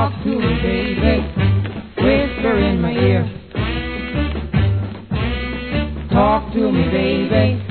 Talk to me, baby. Whisper in my ear. Talk to me, baby.